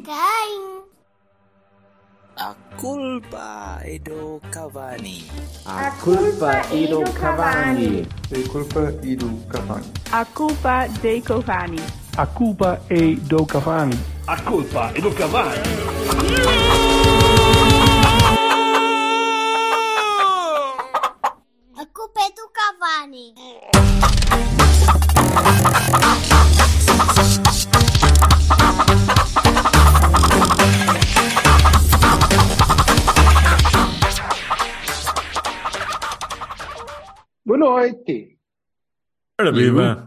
Quem? A culpa é do Cavani. A culpa é do Cavani. A culpa é do Cavani. A culpa dei Cavani. A culpa é do Cavani. A culpa é do Cavani. A culpa é do Cavani. Boa noite. Ora viva.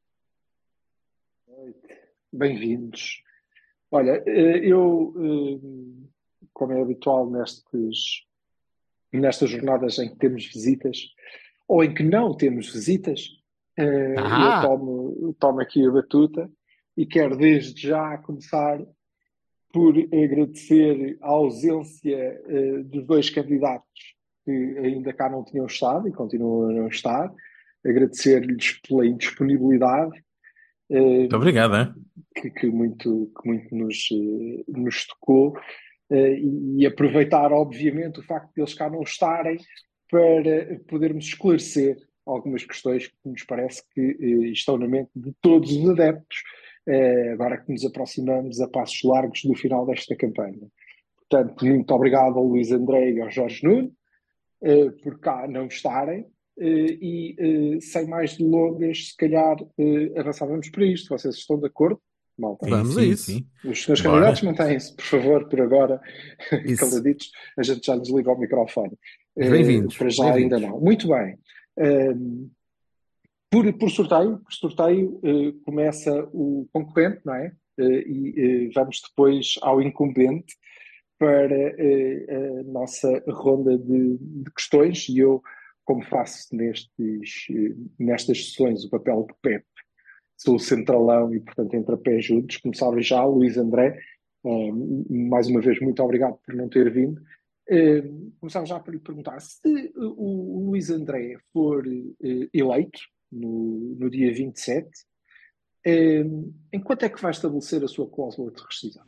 Bem-vindos. Olha, eu, como é habitual nestas jornadas em que temos visitas, ou em que não temos visitas, eu tomo aqui a batuta e quero desde já começar por agradecer a ausência dos dois candidatos que ainda cá não tinham estado e continuam a não estar, agradecer-lhes pela indisponibilidade. Muito obrigado, que muito nos tocou, e aproveitar, obviamente, o facto de eles cá não estarem para podermos esclarecer algumas questões que nos parece que estão na mente de todos os adeptos, agora que nos aproximamos a passos largos do final desta campanha. Portanto, muito obrigado ao Luís André e ao Jorge Nuno por cá não estarem. E sem mais delongas, se calhar avançávamos para isto. Vocês estão de acordo, malta? Vamos a isso. Sim. Os senhores candidatos mantêm-se, por favor, por agora, caladitos. A gente já desliga o microfone. Bem-vindos. Para já ainda não. Muito bem. Por sorteio começa o concorrente, não é? E vamos depois ao incumbente para a nossa ronda de questões. E eu, como faço nestas sessões o papel de Pepe, sou o centralão e, portanto, entre a pé juntos, começava já, Luís André, mais uma vez, muito obrigado por não ter vindo. Começava já por lhe perguntar, se o Luís André for eleito no dia 27, em quanto é que vai estabelecer a sua cláusula de rescisão?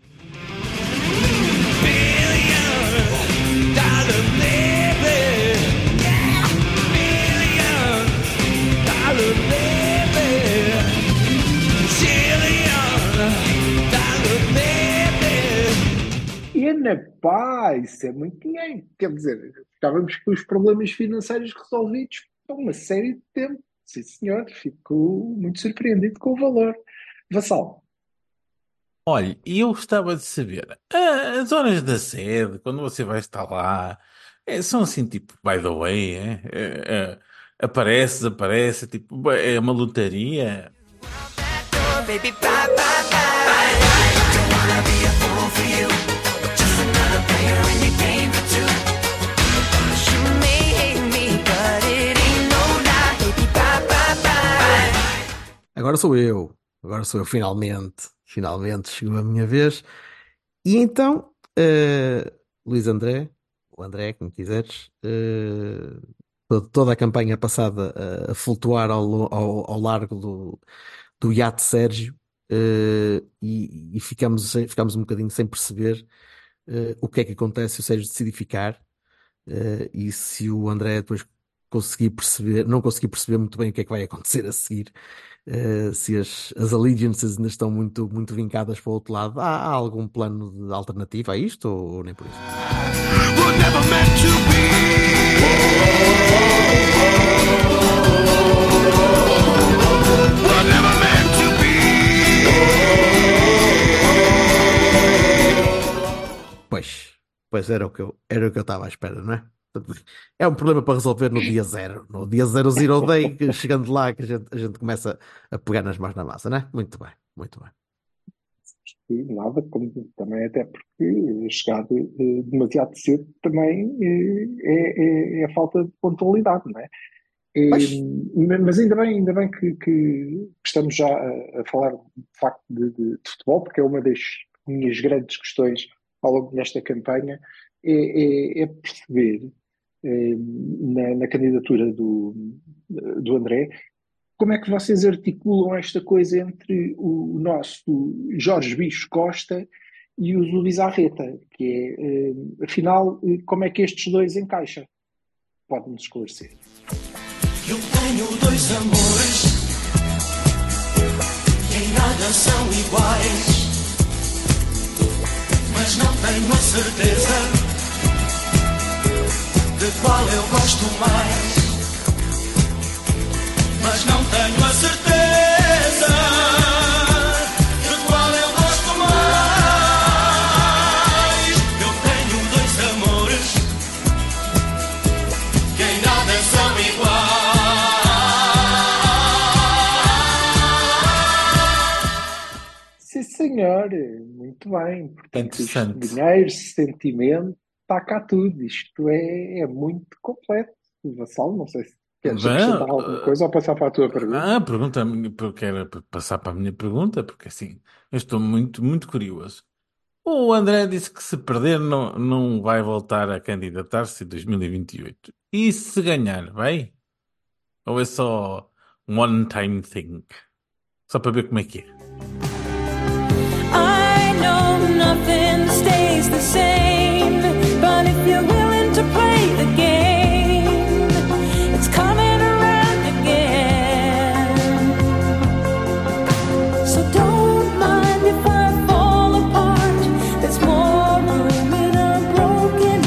E na paz, isso é muito dinheiro. Quer dizer, estávamos com os problemas financeiros resolvidos há uma série de tempo. Sim, senhor, fico muito surpreendido com o valor. Vassal. Olha, eu gostava de saber, as horas da sede, quando você vai estar lá, são assim, tipo, by the way, aparece, tipo, é uma lotaria. Agora sou eu, finalmente chegou a minha vez. E então, Luís André, o André, como quiseres, toda a campanha passada a flutuar ao largo do iate Sérgio, e ficamos um bocadinho sem perceber o que é que acontece se o Sérgio decidir ficar, e se o André depois não conseguir perceber muito bem o que é que vai acontecer a seguir. Se as allegiances ainda estão muito, muito vincadas para o outro lado, há algum plano de alternativa a isto ou nem por isso? Pois era o que eu estava à espera, não é? É um problema para resolver no dia zero. No dia zero day, chegando lá, que a gente começa a pegar nas mãos na massa, não é? Muito bem, muito bem. E nada, como também até porque chegado demasiado cedo também é a falta de pontualidade, não é? Mas ainda bem que estamos já a falar de facto de futebol, porque é uma das minhas grandes questões ao longo desta campanha, é perceber na candidatura do André, como é que vocês articulam esta coisa entre o nosso Jorge Bicho Costa e uso o Bizarreta, que é, afinal, como é que estes dois encaixam? Pode-nos esclarecer. Eu tenho dois amores que em nada são iguais, mas não tenho a certeza de qual eu gosto mais. Mas não tenho a certeza de qual eu gosto mais. Eu tenho dois amores que em nada são iguais. Sim, senhor, muito bem. Portanto, Interessante. dinheiro, sentimento, está cá tudo. Isto é muito completo. Vassalo, não sei se queres acrescentar alguma coisa ou passar para a tua pergunta. A pergunta, eu quero passar para a minha pergunta, porque assim, eu estou muito, muito curioso. O André disse que se perder não vai voltar a candidatar-se em 2028. E se ganhar, vai? Ou é só um one-time thing? Só para ver como é que é. I know nothing stays the same, but if you're willing to play the game, it's coming around again. So don't mind if I fall apart. There's more room in a broken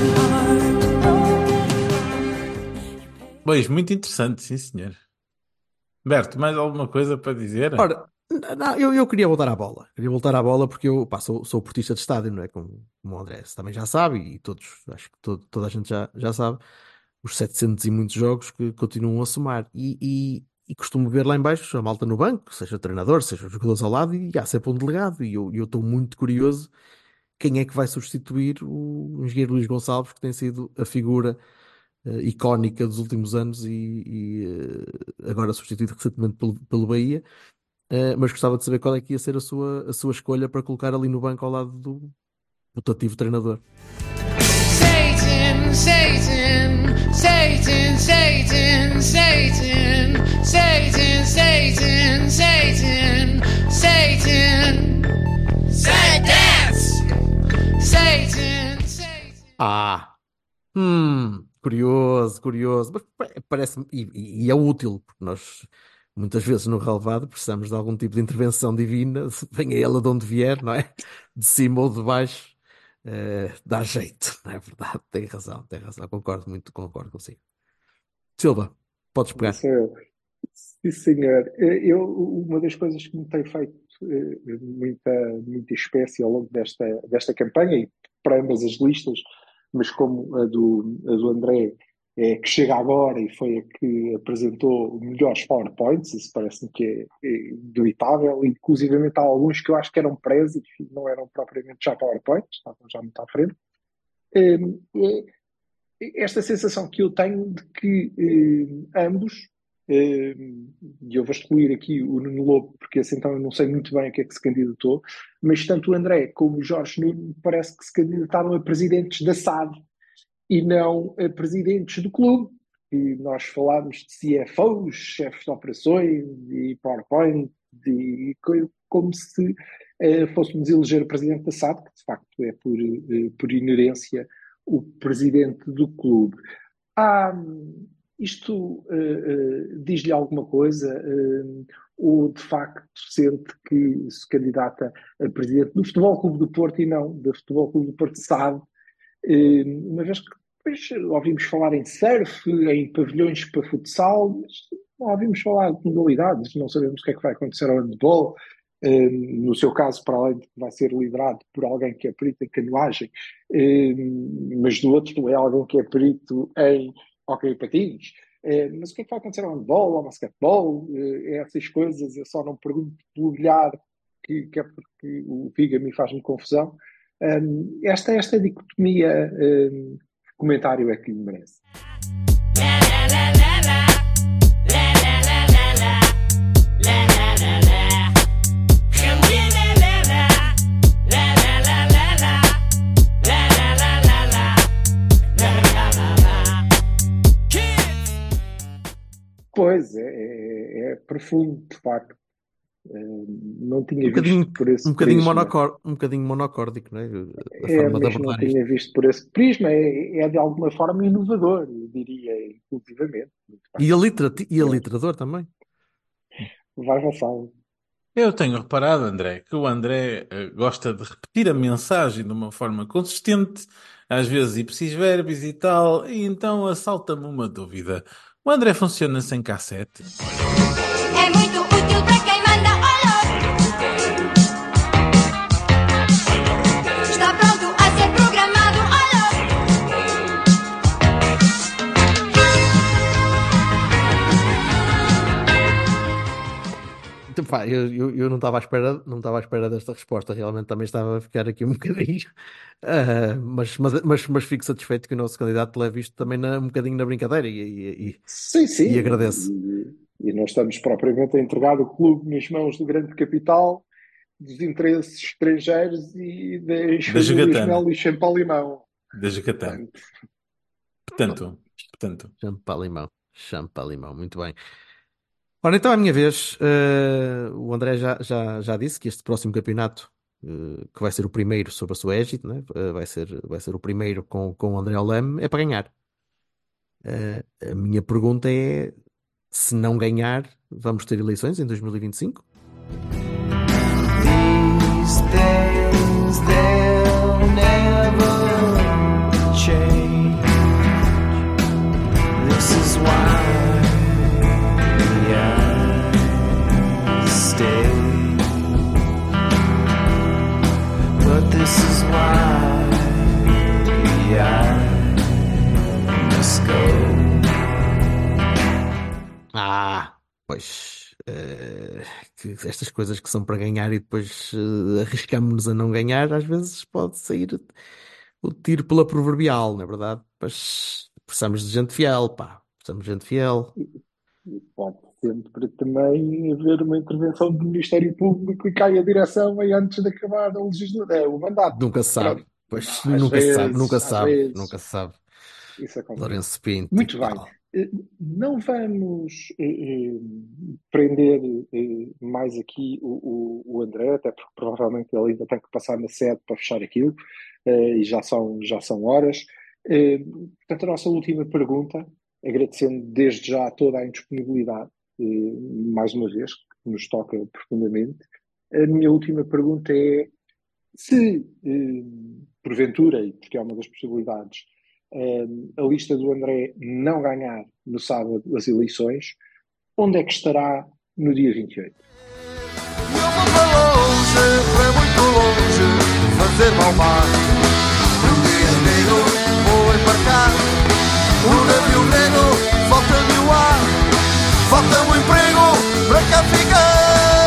heart. Pois, muito interessante, sim senhor. Berto, mais alguma coisa para dizer? Ora, não, eu queria voltar à bola. Queria voltar à bola porque eu sou portista de estádio, não é? Como o André também já sabe, e todos, acho que toda a gente já sabe, os 700 e muitos jogos que continuam a somar. E costumo ver lá em baixo a malta no banco, seja o treinador, seja os jogadores ao lado, e há sempre um delegado. E eu estou muito curioso quem é que vai substituir o engenheiro Luís Gonçalves, que tem sido a figura icónica dos últimos anos e agora substituído recentemente pelo Bahia. Mas gostava de saber qual é que ia ser a sua escolha para colocar ali no banco ao lado do rotativo treinador. Satan, Satan, Satan, Satan, Satan, Satan, Satan, Satan, Satan, Satan, Satan. Curioso, mas parece-me, e é útil, porque nós muitas vezes no relevado precisamos de algum tipo de intervenção divina, venha ela de onde vier, não é? De cima ou de baixo, dá jeito, não é verdade? Tem razão, concordo consigo. Silva, podes pegar. Isso eu. Sim, senhor. Uma das coisas que me tem feito muita espécie ao longo desta campanha, e para ambas as listas, mas como a do André, que chega agora e foi a que apresentou melhores PowerPoints, isso parece-me que é indubitável, inclusivamente há alguns que eu acho que eram prezes, não eram propriamente já PowerPoints, estavam já muito à frente. Esta sensação que eu tenho de que ambos, e eu vou excluir aqui o Nuno Lobo, porque assim então eu não sei muito bem a que é que se candidatou, mas tanto o André como o Jorge Nuno parece que se candidataram a presidentes da SAD e não a presidentes do clube. E nós falámos de CFOs, chefes de operações e PowerPoint, como se fôssemos eleger o presidente da SAD, que de facto é por inerência o presidente do clube. Isto diz-lhe alguma coisa? Ou de facto sente que se candidata a presidente do Futebol Clube do Porto e não do Futebol Clube do Porto SAD? Uma vez que depois ouvimos falar em surf, em pavilhões para futsal, mas não ouvimos falar de modalidades, não sabemos o que é que vai acontecer ao handball. No seu caso, para além de que vai ser liderado por alguém que é perito em canoagem, mas do outro é alguém que é perito em hóquei patins. Mas o que é que vai acontecer ao handball, ao basquetebol, essas coisas? Eu só não pergunto pelo bilhar, que é porque o Figa-me faz-me confusão. Esta dicotomia, comentário é que lhe merece. Pois, é profundo, de facto. Não tinha visto por esse prisma. Um bocadinho monocórdico, não é? A É, forma de mas não abordar isto. tinha visto por esse prisma. É de alguma forma inovador, eu diria, inclusivamente. Muito bem. E literador também. Vai, Vassalo. Eu tenho reparado, André, que o André gosta de repetir a mensagem de uma forma consistente, às vezes ipsis verbis e tal, e então assalta-me uma dúvida. O André funciona sem cassete? É muito útil para quem manda alô. Está pronto a ser programado alô. Então, pá, eu não estava à espera desta resposta. Realmente também estava a ficar aqui um bocadinho. Mas fico satisfeito que o nosso candidato leve isto também um bocadinho na brincadeira Sim, sim. e agradeço. E não estamos propriamente a entregar o clube nas mãos do grande capital, dos interesses estrangeiros e das famílias jogatana. Melo e Champalimão. Da Jucatán. Portanto, Portanto, Champa-limão, muito bem. Ora, então é a minha vez. O André já disse que este próximo campeonato, que vai ser o primeiro sob a sua égide, né? Vai ser o primeiro com o André ao leme, é para ganhar. A minha pergunta é: se não ganhar, vamos ter eleições em 2025? These things, they'll never change. This is why I stay. But this is why I must go. Pois, que estas coisas que são para ganhar e depois arriscamos-nos a não ganhar, às vezes pode sair o tiro pela proverbial, não é verdade? Mas precisamos de gente fiel, pá. Precisamos de gente fiel. pode sempre também haver uma intervenção do Ministério Público e cai a direção aí antes de acabar a legislatura, o mandato. Nunca se sabe. Pronto. Pois, Às nunca vezes, se sabe, nunca às se sabe, vezes. nunca se sabe. Isso acontece. Lourenço Pinto Muito e bem. tal. Não vamos prender mais aqui o André, até porque provavelmente ele ainda tem que passar na sede para fechar aquilo, e já são horas. Portanto, a nossa última pergunta, agradecendo desde já toda a indisponibilidade, mais uma vez, que nos toca profundamente. A minha última pergunta é: se, porventura, e porque é uma das possibilidades, a lista do André não ganhar no sábado as eleições, onde é que estará no dia 28? Eu vou para longe, para muito longe, fazer mau mar. Um dia negro vou embarcar, o navio negro falta-me o ar, falta-me o emprego para cá ficar.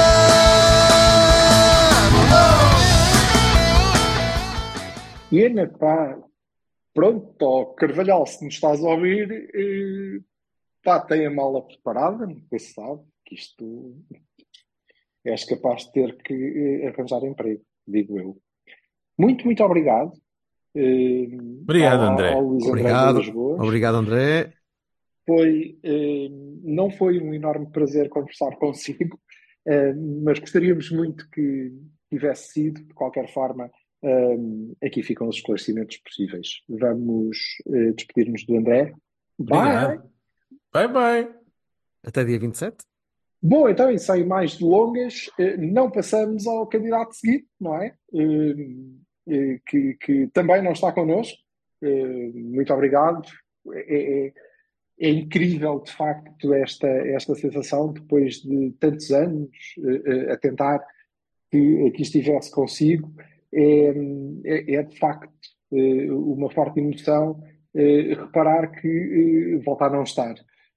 E Ana, pá, pronto, ó, Carvalhal, se nos estás a ouvir, pá, tem a mala preparada, nunca se sabe que isto és capaz de ter que arranjar emprego, digo eu. Muito, muito obrigado. Obrigado, André. Ao Luís André Obrigado, Vilas Boas. obrigado, André. Não foi um enorme prazer conversar consigo, mas gostaríamos muito que tivesse sido, de qualquer forma. Aqui ficam os esclarecimentos possíveis. Vamos despedir-nos do André. Bye! Obrigado. Bye, bye. Até dia 27. Bom, então, e sem mais delongas, não passamos ao candidato seguinte, não é? Que também não está connosco. Muito obrigado. É incrível, de facto, esta sensação, depois de tantos anos a tentar que estivesse consigo. É de facto uma forte emoção reparar que volta a não estar.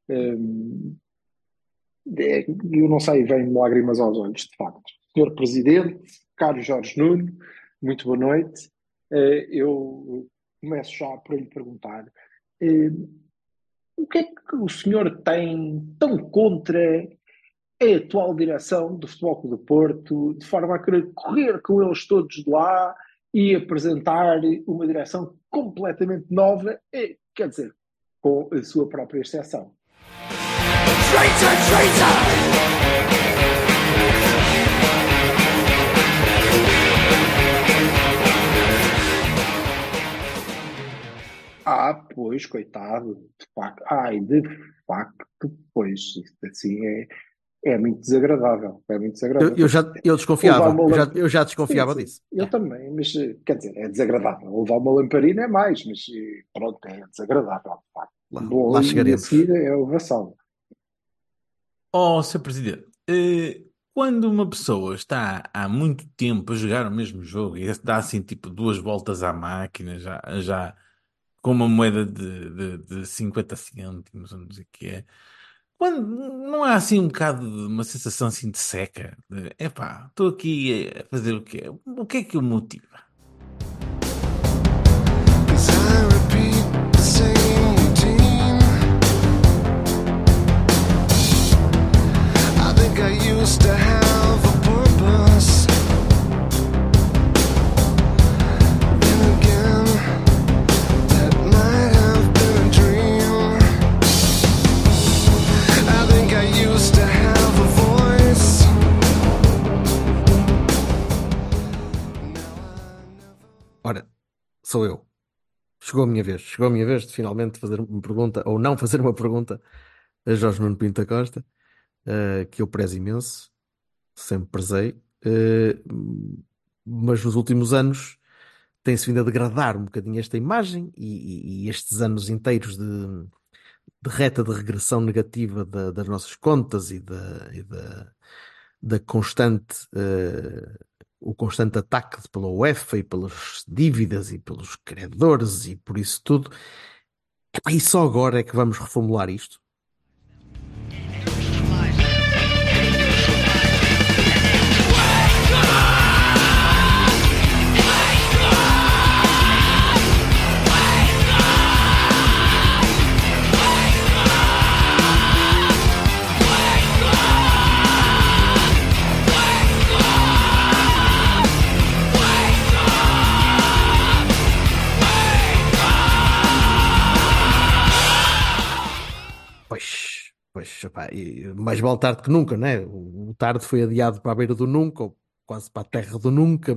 Eu não sei, vem lágrimas aos olhos, de facto. Senhor Presidente, caro Jorge Nuno, muito boa noite. Eu começo já por lhe perguntar o que é que o senhor tem tão contra a atual direção do Futebol Clube do Porto, de forma a querer correr com eles todos de lá e apresentar uma direção completamente nova, quer dizer, com a sua própria exceção. Traitor, traitor! pois, coitado, de facto. Ai, de facto, pois, isto assim é muito desagradável. É muito desagradável. Eu Levar desconfiava, uma eu já Sim, desconfiava sim, disso. eu também, mas quer dizer, é desagradável. Levar uma lamparina é mais, mas pronto, é desagradável, de facto. Bom, Lá e a chegaremos. seguir é o vassalo. Oh, Sr. Presidente, quando uma pessoa está há muito tempo a jogar o mesmo jogo e dá assim tipo duas voltas à máquina, já com uma moeda de 50 cêntimos, ou não sei o que é, quando não há assim um bocado de uma sensação assim de seca, de epá, estou aqui a fazer o quê? O que é que o motiva? 'Cause I repeat the same routine. I think I used to have a purpose. Then again, that might have been a dream. I think I used to have a voice. Ora, sou eu. Chegou a minha vez. Chegou a minha vez de finalmente fazer uma pergunta, ou não fazer uma pergunta a Jorge Nuno Pinto da Costa, que eu prezo imenso, sempre prezei, mas nos últimos anos tem-se vindo a degradar um bocadinho esta imagem e estes anos inteiros de reta de regressão negativa das nossas contas da constante, o constante ataque pela UEFA e pelas dívidas e pelos credores e por isso tudo. Epá, e só agora é que vamos reformular isto? Pois, epá, e mais vale tarde que nunca, né? O tarde foi adiado para a beira do nunca, ou quase para a terra do nunca,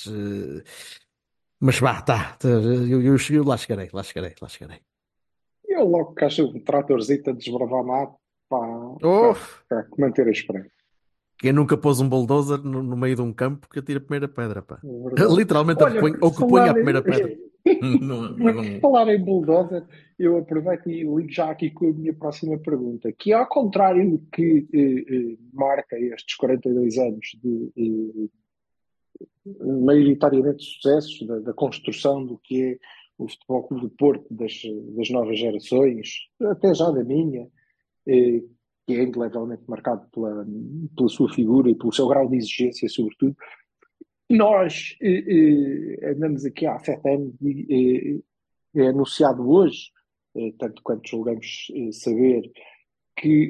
mas vá, eu lá chegarei, lá chegarei, lá chegarei. Eu logo que acho um tratorzito a desbravar mato Oh, para manter a esperança. quem nunca pôs um bulldozer no meio de um campo que atira a primeira pedra, pá. É verdade. Literalmente, Olha, ou por que ponha a falar, primeira pedra. por falar em bulldozer, eu aproveito e ligo já aqui com a minha próxima pergunta, que ao contrário do que marca estes 42 anos de maioritariamente sucessos da construção do que é o Futebol Clube do Porto, das novas gerações, até já da minha, eh, que é indelevelmente marcado pela sua figura e pelo seu grau de exigência, sobretudo. Nós andamos aqui há 7 anos e é anunciado hoje, tanto quanto julgamos saber, que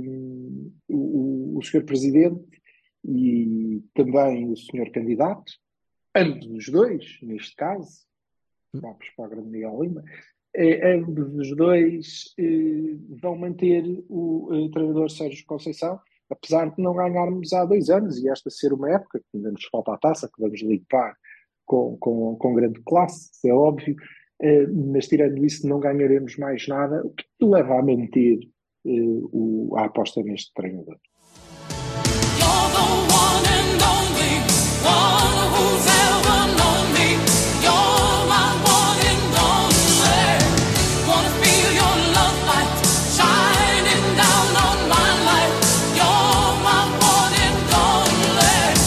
o Sr. Presidente e também o Sr. Candidato, ambos os dois, neste caso, vamos para a Grande Miguel Lima, ambos os dois vão manter o treinador Sérgio Conceição, apesar de não ganharmos há 2 anos, e esta ser uma época que ainda nos falta a taça, que vamos limpar com grande classe, é óbvio, mas tirando isso não ganharemos mais nada, o que te leva a manter a aposta neste treinador? You're the one and only one who's ever known me. You're my one and only. Wanna feel your love light shining down on my life. You're my one and only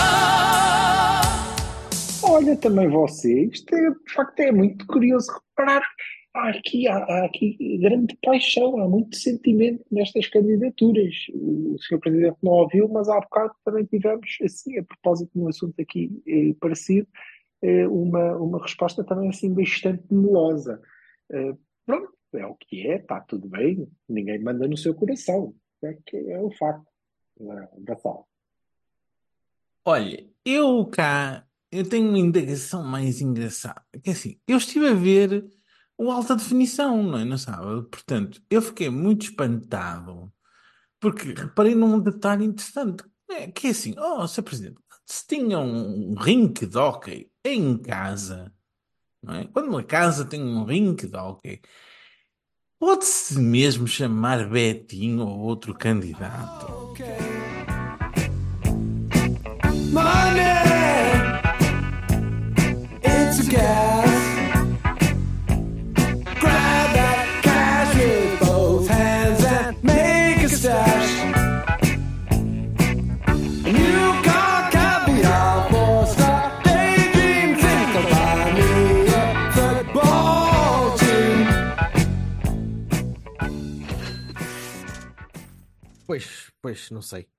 love. Olha, também você, isto de facto é muito curioso reparar. Há aqui grande paixão, há muito sentimento nestas candidaturas. O Sr. Presidente não ouviu, mas há bocado também tivemos, assim, a propósito de um assunto aqui parecido, uma resposta também assim bastante melosa. Pronto, é o que é, está tudo bem, ninguém manda no seu coração. É que é o facto da sala. Olha, eu tenho uma indagação mais engraçada. Que é assim, eu estive a ver o alta definição, não é? No sábado. Portanto, eu fiquei muito espantado porque reparei num detalhe interessante. Que é assim, Sr. Presidente, se tinha um rink de hóquei em casa, não é? Quando uma casa tem um rim que dá ok. Pode-se mesmo chamar Betinho ou outro candidato? It's a gas. Grab that cash with both hands and make a stash. New car, caviar, four-star daydream. Think about me, a football team. Pois, não sei.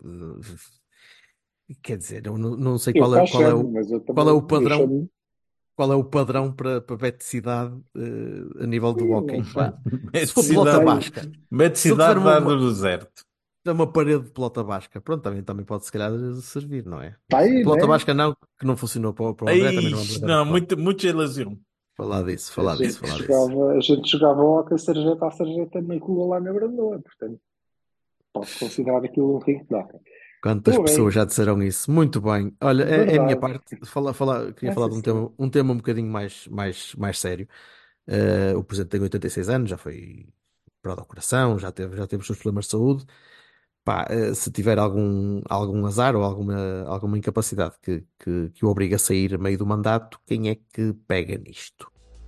Quer dizer, eu não sei Eu qual é chamo, mas eu qual é o também padrão, chamo. qual é o padrão para beticidade a nível do hockey. Não sei. Pá, se for pelota Beticidade, basca, se eu tiver beticidade uma, dada do deserto. uma parede de pelota basca, pronto, também pode se calhar servir, não é? Está aí, Pelota né? basca não, que não funcionou para o André, também não Ai, vamos não, falar. muita ilusão. Falar disso, A falar disso, gente falar disso. jogava, a gente jogava hóquei sarjeta a sarjeta na rua lá na Brandoa, portanto, pode considerar aquilo um ringue de hóquei. Quantas Tudo pessoas bem, já disseram isso? Muito bem. Olha, é a minha verdade. parte. Queria É falar sim, de senhor. um tema um bocadinho mais sério. O presidente tem 86 anos, já foi para o coração, já teve os seus problemas de saúde. Pá, se tiver algum azar ou alguma incapacidade que o obrigue a sair a meio do mandato, quem é que pega nisto?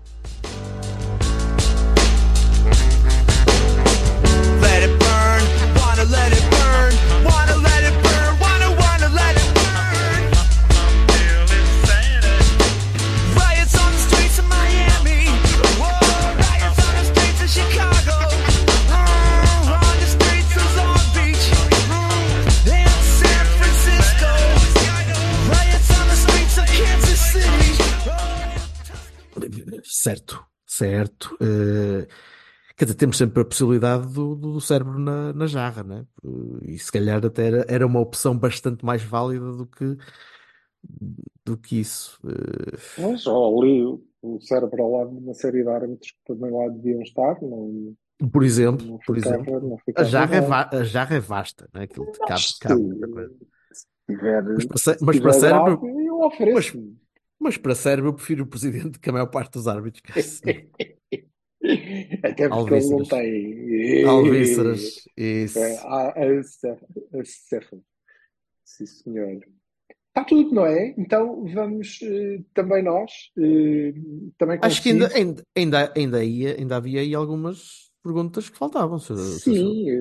Let it burn, wanna let it burn, wanna let it burn, wanna let it burn. Riots on the streets of Miami, whoa, riots on the streets of Chicago, on the streets of Long Beach, and San Francisco, riots on the streets of Kansas City. Certo. Quer dizer, temos sempre a possibilidade do cérebro na jarra, né? E se calhar até era uma opção bastante mais válida do que isso. Mas ó, ali o cérebro ao lado de uma série de árbitros que também lá deviam estar, Por exemplo, não a ficava jarra mal. a jarra é vasta, né? Aquilo Mas cabe muita coisa. se Mas para tiver cérebro, grave, eu ofereço-me. mas para cérebro eu prefiro o presidente que a maior parte dos árbitros. Até porque ele não Alvíceras. tem. Alvíceras. Isso. A serra. Sim, senhor. Está tudo, não é? Então vamos também nós, também Acho que consigo. ainda havia aí algumas perguntas que faltavam. Sim,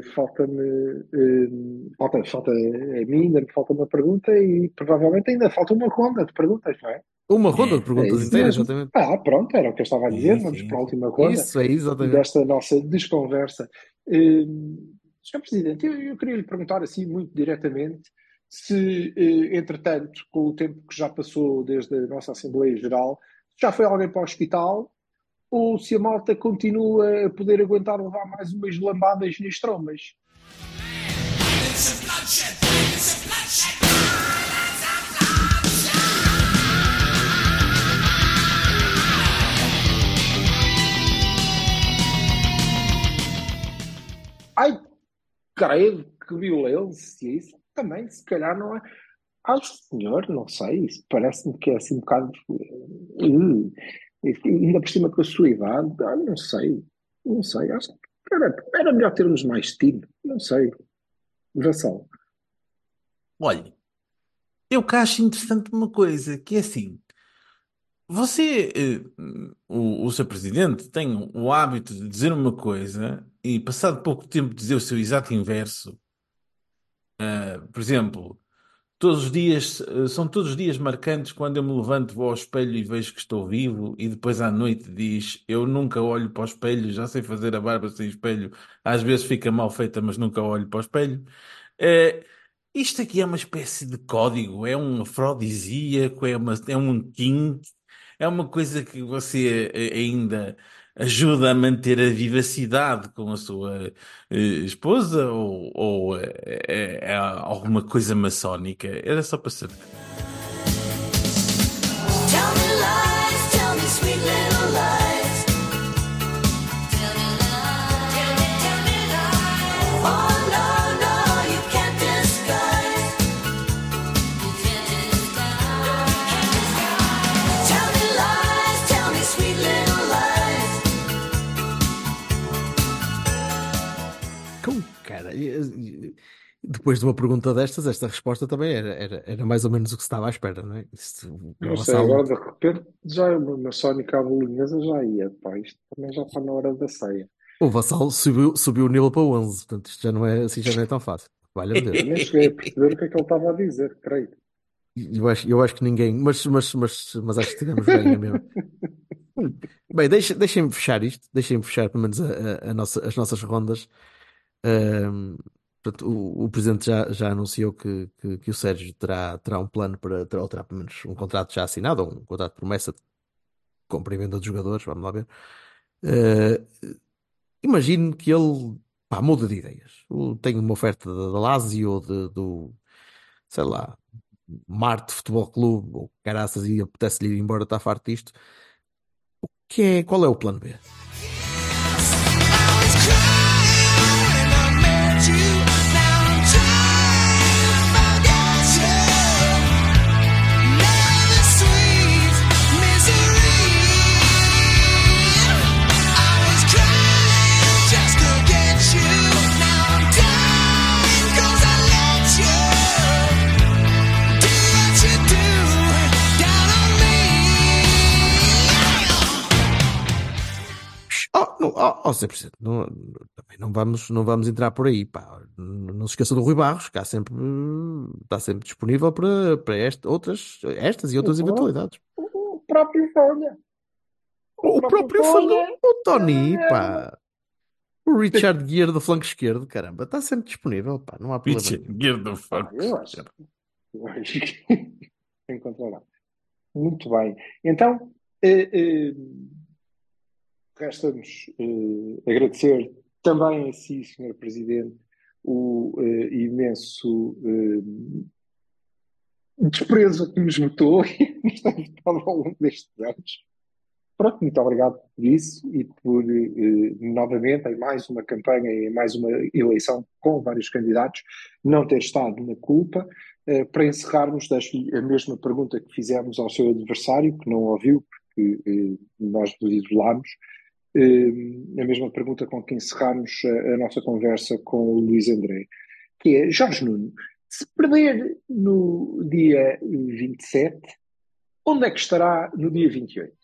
falta a mim, ainda me falta uma pergunta e provavelmente ainda falta uma ronda de perguntas, não é? Uma ronda de É, É perguntas isso inteiras, mesmo. exatamente. Pronto, era o que eu estava a dizer. Vamos sim, para a sim. última ronda Isso, é exatamente. desta nossa desconversa. Sr. Presidente, eu queria lhe perguntar assim muito diretamente se, entretanto, com o tempo que já passou desde a nossa Assembleia Geral, já foi alguém para o hospital ou se a malta continua a poder aguentar levar mais umas lambadas nas trombas. Ai, credo, que violência, isso também, se calhar não é. Ai, senhor, não sei, isso parece-me que é assim um bocado. Ainda por cima com a sua idade, não sei, acho que era melhor termos mais time, não sei. Versão. Olha, eu cá acho interessante uma coisa, que é assim, você, o seu presidente, tem o hábito de dizer uma coisa e, passado pouco tempo, dizer o seu exato inverso. Por exemplo, são todos os dias marcantes quando eu me levanto, vou ao espelho e vejo que estou vivo, e depois à noite diz: Eu nunca olho para o espelho, já sei fazer a barba sem espelho, às vezes fica mal feita, mas nunca olho para o espelho. Eh, Isto aqui é uma espécie de código, é um afrodisíaco, é um kink, é uma coisa que você ainda ajuda a manter a vivacidade com a sua esposa ou é alguma coisa maçónica? Era só para saber. Tell me lies, tell me sweet little lies. Tell me lies, tell me lies. Oh no, no, you can't disguise. You can't disguise. Tell me lies, tell depois de uma pergunta destas, esta resposta também era mais ou menos o que se estava à espera, não é? O Não sei, Vassal, agora de repente já uma Sónica à bolonhesa já ia, pá, isto também já está na hora da ceia. o Vassal subiu o nível para 11, portanto isto já não é, assim já não é tão fácil. Valha-me Deus. Eu nem cheguei a perceber o que é que ele estava a dizer, creio. Eu acho que ninguém, mas acho que tivemos bem na mesma. Bem, deixem-me fechar isto, deixem-me fechar pelo menos as nossas rondas. Ahm, portanto, o Presidente já anunciou que o Sérgio terá um plano ou terá pelo menos um contrato já assinado, ou um contrato de promessa de compra e venda de jogadores, vamos lá ver. Imagino que ele, pá, muda de ideias. Tem uma oferta da Lazio ou sei lá, Marte Futebol Clube, ou caraças, e apetece-lhe ir embora, está farto disto. Qual é o plano B? Oh, 100%. Também não vamos entrar por aí, pá. Não se esqueça do Rui Barros, que está sempre disponível para estas e outras eventualidades. O próprio Folha. O próprio Folha. o Tony, pá. O Richard Gere do flanco esquerdo, caramba, está sempre disponível, pá. Não há problema Pitch, nenhum. Guia do Ah, Forte. eu acho que encontrará. Muito bem. Então, resta-nos agradecer também a si, Sr. Presidente, o imenso desprezo que nos notou e nos tem notado ao longo destes anos. Pronto, muito obrigado por isso e por, novamente, em mais uma campanha, em mais uma eleição com vários candidatos, não ter estado na culpa. Para encerrarmos, deixo-lhe a mesma pergunta que fizemos ao seu adversário, que não ouviu, porque nós nos isolámos. A mesma pergunta com que encerramos a nossa conversa com o Luís André, que é: Jorge Nuno, se perder no dia 27, onde é que estará no dia 28?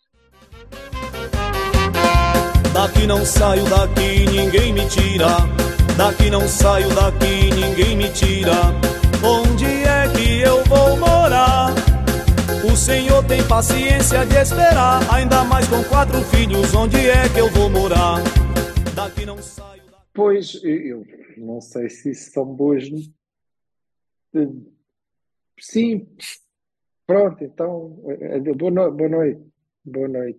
Daqui não saio, daqui ninguém me tira. Daqui não saio, daqui ninguém me tira. Onde é que eu vou morar? O Senhor tem paciência de esperar. Ainda mais com 4 filhos, onde é que eu vou morar? Daqui não saio. Pois, eu não sei se isso são boas. Sim, pronto, então, boa noite. Boa noite.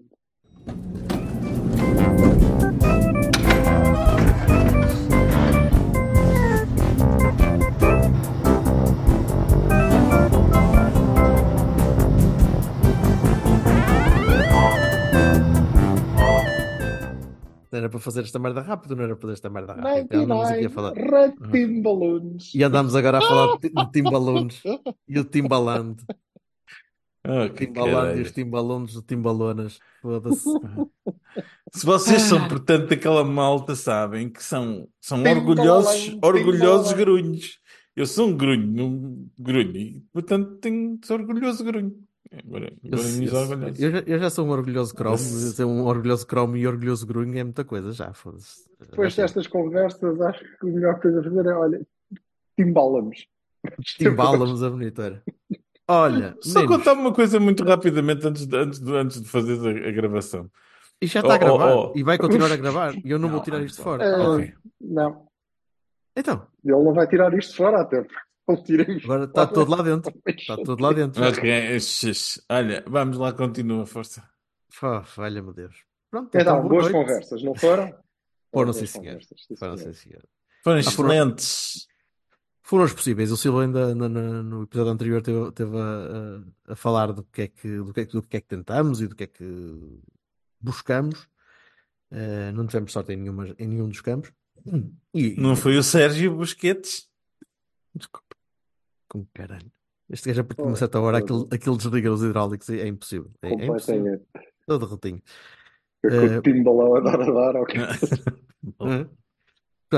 Era para fazer esta merda rápido, não era para fazer esta merda rápido. Então andamos aqui a 99 falar. Ratimbalões. E andamos agora a falar de Timballoons e o Timbaland. Que Timbaland e caralho. os Timballones do Timbalonas. Foda-se. Se vocês são, portanto, daquela malta, sabem que são Timbaland, orgulhosos Timbaland. grunhos. Eu sou um grunho, e, portanto, tenho de ser orgulhoso grunho. Agora me orgulhoso. Eu já sou um orgulhoso cromo. Esse- Ser um orgulhoso cromo e orgulhoso grunho é muita coisa já. Foda-se. Depois destas conversas, acho que a melhor coisa a fazer é, olha, timbalamos. Timbala-nos a bonita. Olha, Só meninos, contar uma coisa muito rapidamente antes de fazer a gravação. e já está a gravar. Oh. E vai continuar a gravar. E eu não vou tirar isto de fora. Ok. Não, Então, ele não vai tirar isto fora até. Não tiremos agora está fora. tudo lá dentro. Está tudo lá dentro. Ok, olha, vamos lá, continua, força. Valha-me Deus. Pronto, Então, então boa boas noite. conversas, não foram? Foram, Boas sim, senhor. conversas, sim, Foram, senhor. sim, senhor. Foram foram- excelentes. Foram os possíveis. O Silva ainda no episódio anterior teve a falar do que é que tentamos e do que é que buscamos. Não tivemos sorte em nenhum dos campos. Não foi o Sérgio Busquets? Desculpa. Com caralho. Este gajo, a partir de uma certa hora, aquele desliga os hidráulicos é impossível. É impossível. Completamente. Todo rotinho. É com o timbalão a dar, ok. Portanto,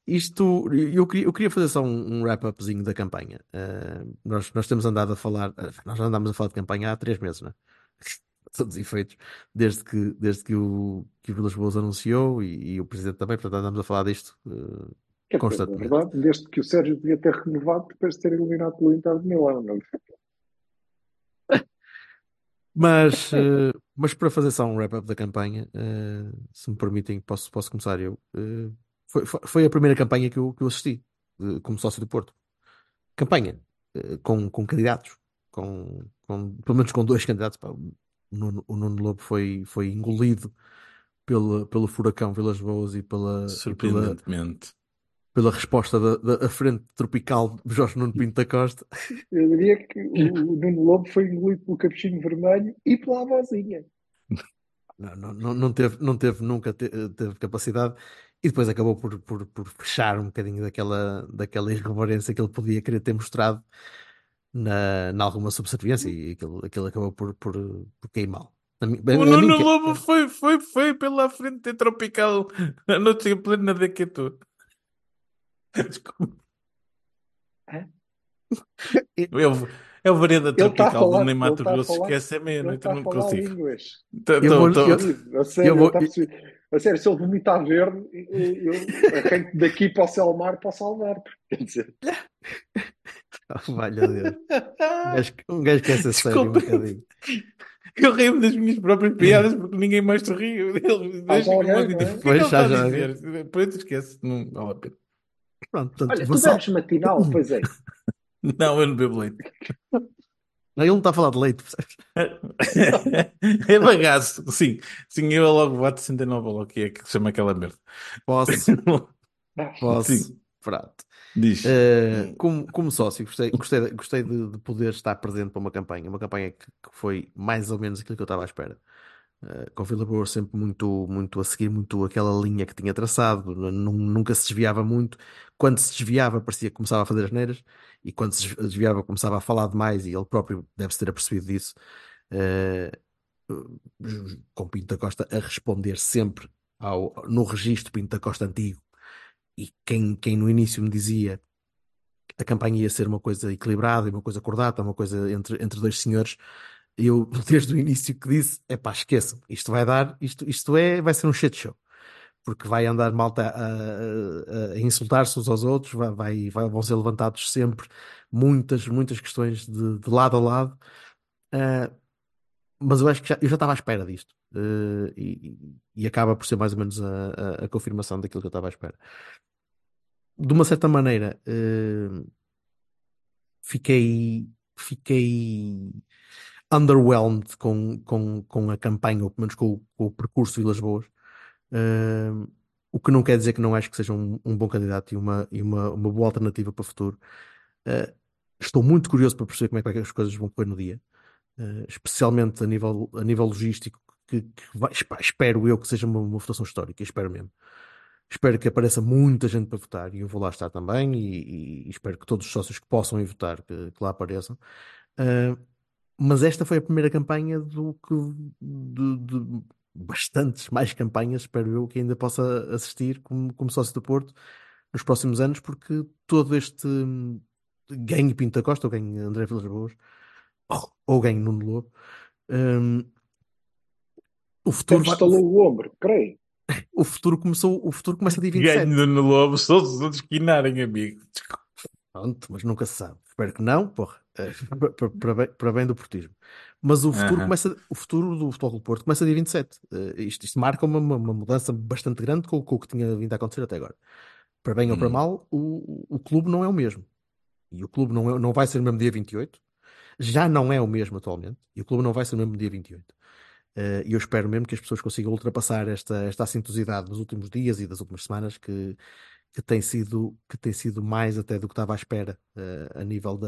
Eu queria fazer só um wrap-upzinho da campanha. Nós temos andado a falar, nós andamos a falar de campanha há 3 meses, né? Todos os efeitos, desde que o Vilas Boas anunciou e o Presidente também, portanto andamos a falar disto Quer dizer, na constantemente. verdade, desde que o Sérgio devia ter renovado depois de ter eliminado pelo Inter de Milão, não é? Mas para fazer só um wrap-up da campanha, se me permitem, posso começar eu. Foi a primeira campanha que eu assisti, como sócio do Porto. Campanha, com candidatos, pelo menos com 2 candidatos. Pá, o Nuno Lobo foi engolido pelo furacão Vilas Boas Surpreendentemente. pela resposta da frente tropical de Jorge Nuno Pinto da Costa. Eu diria que o Nuno Lobo foi engolido pelo capuchinho vermelho e pela avózinha. Nunca teve capacidade e depois acabou por fechar um bocadinho daquela irreverência que ele podia querer ter mostrado na alguma subserviência e aquilo acabou por cair mal. O Nuno Lobo foi pela frente tropical a noite em plena Dequeto. Desculpa. É o Vareda Ele está a tropical do falar, Neymar ele está a Grosso, falar, esquece a ele meia-noite, está eu a não falar consigo. línguas. Eu A sério, vou- ele está a perceber. A sério, se ele vomitar verde, eu arranco daqui para o Selmar para o salvar. Quer dizer, Valha Deus. Um gajo quer ser sério um Desculpa. bocadinho. Eu rio-me das minhas próprias piadas porque ninguém mais te ri. Eles Faz ficam alguém, a não dizer, é? o que é que ele está a Pois, já dizer? Depois esquece, não vale a pena. Pronto, portanto, Olha, tu Vassal. bebes matinal, pois é. Não, eu não bebo leite. Não, ele não está a falar de leite, percebes? É bagaço, sim. Sim, eu logo bato 69 ou o que é que se chama aquela merda. Posso? Sim, Pronto. diz. Como sócio, gostei de poder estar presente para uma campanha que foi mais ou menos aquilo que eu estava à espera. Com o Vila Boa sempre muito a seguir muito aquela linha que tinha traçado, nunca se desviava muito. Quando se desviava, parecia que começava a fazer asneiras, e quando se desviava, começava a falar demais, e ele próprio deve-se ter apercebido disso. Eh, com Pinto da Costa a responder sempre no registro Pinto da Costa antigo. E quem no início me dizia que a campanha ia ser uma coisa equilibrada, uma coisa cordata, uma coisa entre 2 senhores, eu desde o início que disse, epá, esqueçam, isto vai dar, vai ser um shit show, porque vai andar malta a insultar-se uns aos outros, vão ser levantados sempre muitas questões de lado a lado, ah, mas eu acho que eu já estava à espera disto. E acaba por ser mais ou menos a confirmação daquilo que eu estava à espera. De uma certa maneira, fiquei underwhelmed com a campanha, ou pelo menos com o percurso de Vilas Boas. O que não quer dizer que não acho que seja um bom candidato e uma boa alternativa para o futuro. Estou muito curioso para perceber como é que as coisas vão correr no dia, especialmente a nível logístico, espero eu que seja uma votação histórica, espero mesmo. Espero que apareça muita gente para votar e eu vou lá estar também e espero que todos os sócios que possam ir votar que lá apareçam. Mas esta foi a primeira campanha de bastantes mais campanhas, espero eu, que ainda possa assistir como sócio do Porto nos próximos anos, porque todo este ganhe Pinto da Costa, ou ganhe André Vilas Boas, ou ganhe Nuno Lobo, o futuro Até me estalou o ombro, creio. o futuro começa dia 27. Ganho no Lobo, só se os esquinarem, amigo. Pronto, mas nunca se sabe. Espero que não, porra. Para bem do portismo. Mas o futuro o futuro do Futebol Clube do Porto começa dia 27. Isto marca uma mudança bastante grande com o que tinha vindo a acontecer até agora. Para bem ou para mal, o clube não é o mesmo. E o clube não vai ser o mesmo dia 28. Já não é o mesmo atualmente. E o clube não vai ser o mesmo dia 28. E eu espero mesmo que as pessoas consigam ultrapassar esta assintosidade dos últimos dias e das últimas semanas que tem sido mais até do que estava à espera, a nível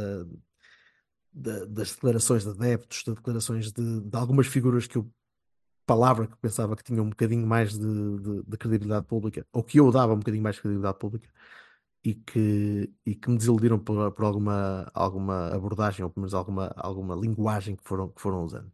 das declarações de adeptos, das declarações de algumas figuras palavra que pensava que tinham um bocadinho mais de credibilidade pública, ou que eu dava um bocadinho mais de credibilidade pública, e que me desiludiram por alguma abordagem, ou pelo menos alguma linguagem que foram usando.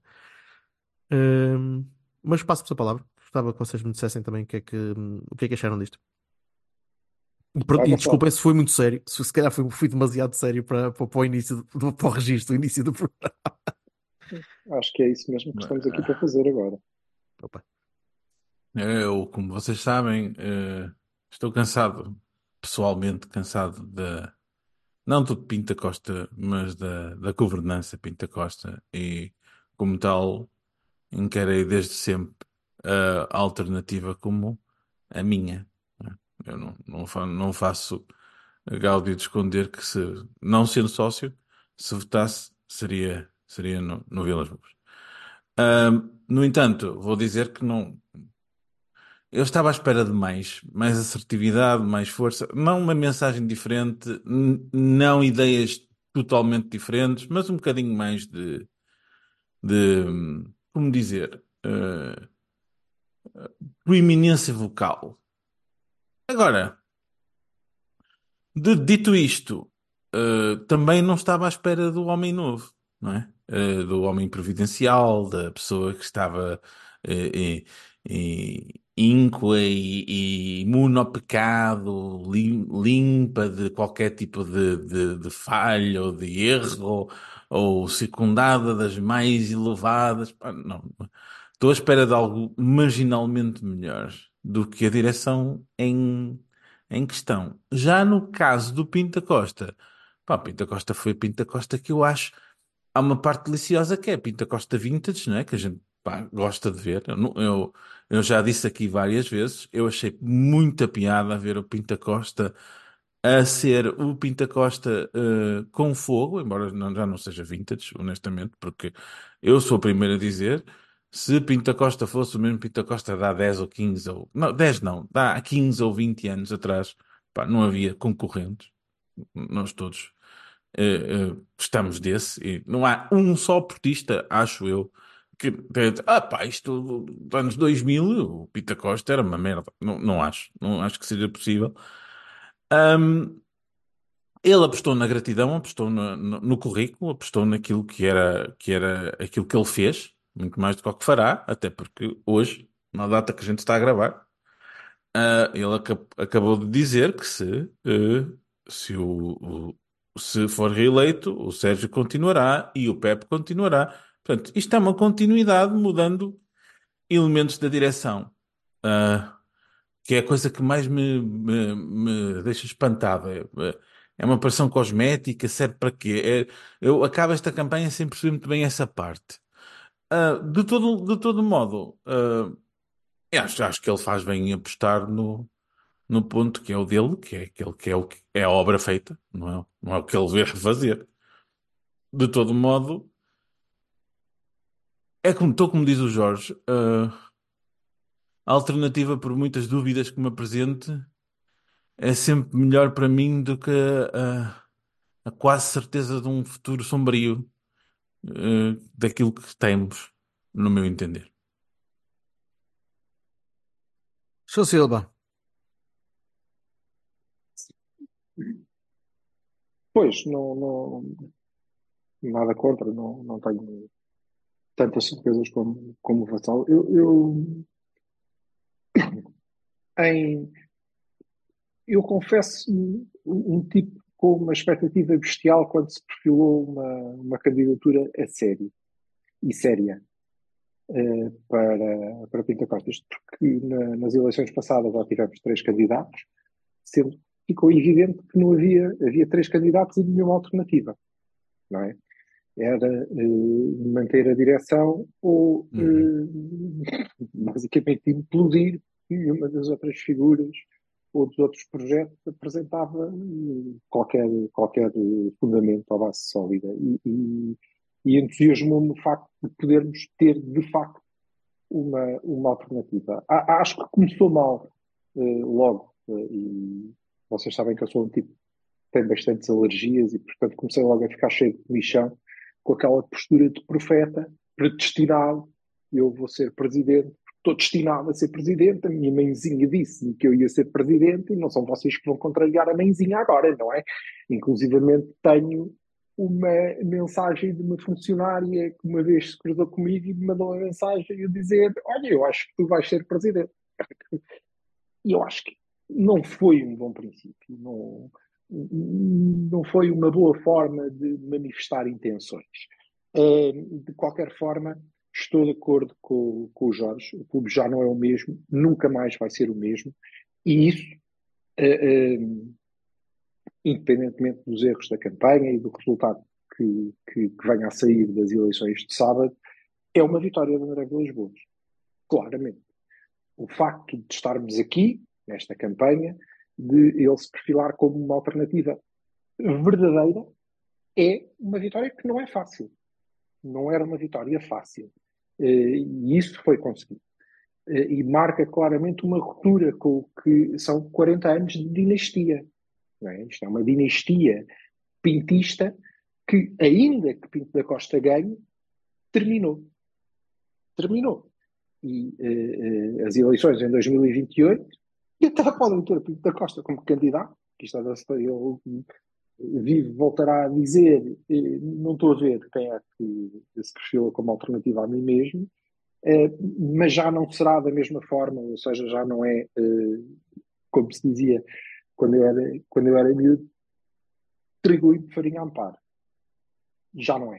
Mas passo-vos a palavra. Gostava que vocês me dissessem também o que é que acharam disto. Pronto, Vai, e Gonçalo. desculpem se foi muito sério, se calhar fui demasiado sério para o início, para o registro, o início do programa. Acho que é isso mesmo que estamos aqui para fazer agora. Opa. Eu, como vocês sabem, estou cansado, pessoalmente cansado não do Pinta Costa, mas da governança Pinta Costa e, como tal, encarei desde sempre a alternativa como a minha. Né? Eu não faço gáudio de esconder que, se não sendo sócio, se votasse, seria no Vilas Boas. No entanto, vou dizer que não. Eu estava à espera de mais assertividade, mais força, não uma mensagem diferente, não ideias totalmente diferentes, mas um bocadinho mais como dizer, proeminência vocal. Agora, dito isto, também não estava à espera do homem novo, não é? Do homem providencial, da pessoa que estava íncua e imune ao pecado, limpa de qualquer tipo de falha ou de erro, ou circundada das mais elevadas. Pá, não. Estou à espera de algo marginalmente melhor do que a direção em questão. Já no caso do Pinta Costa, pá, Pinta Costa foi Pinta Costa que eu acho. Há uma parte deliciosa que é a Pinta Costa Vintage, não é? Que a gente, pá, gosta de ver. Eu já disse aqui várias vezes, eu achei muita piada ver o Pinta Costa a ser o Pinta Costa com fogo, embora já não seja vintage, honestamente, porque eu sou o primeiro a dizer. Se Pinta Costa fosse o mesmo Pinta Costa de há 10 ou 15 ou... Não, 10 não, de há 15 ou 20 anos atrás, pá, não havia concorrentes. Nós todos gostamos desse. E não há um só portista, acho eu, que pá, isto dos anos 2000, o Pinta Costa era uma merda. Não acho. Não acho que seja possível. Ahm, Ele apostou na gratidão, apostou no currículo, apostou naquilo que era aquilo que ele fez, muito mais do que o que fará, até porque hoje, na data que a gente está a gravar, ele acabou de dizer que se, se for reeleito, o Sérgio continuará e o Pepe continuará. Portanto, isto é uma continuidade, mudando elementos da direção. Ah, que é a coisa que mais me deixa espantado. É uma operação cosmética, serve para quê? Eu acabo esta campanha sem perceber muito bem essa parte. De todo modo, eu acho que ele faz bem em apostar no ponto que é o dele, que é aquele que é, que é a obra feita, não é o que ele vê fazer. De todo modo, como diz o Jorge, a alternativa, por muitas dúvidas que me apresente, é sempre melhor para mim do que a quase certeza de um futuro sombrio, daquilo que temos, no meu entender. Show Silva. Pois, nada contra, não tenho tantas surpresas como o Vassal. Em, eu confesso um tipo com uma expectativa bestial quando se perfilou uma candidatura a sério e séria para Pinta Costa. Isto porque nas eleições passadas já tivemos três candidatos, sendo que ficou evidente que não havia três candidatos e nenhuma alternativa, não é? Era manter a direção ou basicamente implodir, e uma das outras figuras ou dos outros projetos apresentava qualquer fundamento ou base sólida e entusiasmou-me o facto de podermos ter de facto uma alternativa. Acho que começou mal logo e vocês sabem que eu sou um tipo que tem bastantes alergias e portanto comecei logo a ficar cheio de comichão com aquela postura de profeta predestinado, eu vou ser presidente, estou destinado a ser presidente, a minha mãezinha disse-me que eu ia ser presidente e não são vocês que vão contrariar a mãezinha agora, não é? Inclusivamente tenho uma mensagem de uma funcionária que uma vez se cruzou comigo e me mandou uma mensagem a dizer, olha, eu acho que tu vais ser presidente. E eu acho que não foi um bom princípio, não foi uma boa forma de manifestar intenções. De qualquer forma, estou de acordo com o Jorge, o clube já não é o mesmo, nunca mais vai ser o mesmo, e isso, independentemente dos erros da campanha e do resultado que venha a sair das eleições de sábado, é uma vitória de André Vilas-Boas, claramente. O facto de estarmos aqui, nesta campanha, de ele se perfilar como uma alternativa verdadeira, é uma vitória que não é fácil. Não era uma vitória fácil. E isso foi conseguido. E marca claramente uma ruptura com o que são 40 anos de dinastia. Não é? Isto é uma dinastia pintista que, ainda que Pinto da Costa ganhe, terminou. Terminou. E as eleições em 2028, e até podem ter Pinto da Costa como candidato, que isto eu vivo, voltará a dizer, não estou a ver quem é que se perfila como alternativa a mim mesmo, mas já não será da mesma forma, ou seja, já não é, como se dizia quando eu era miúdo, trigo e farinha a amparo. Já não é.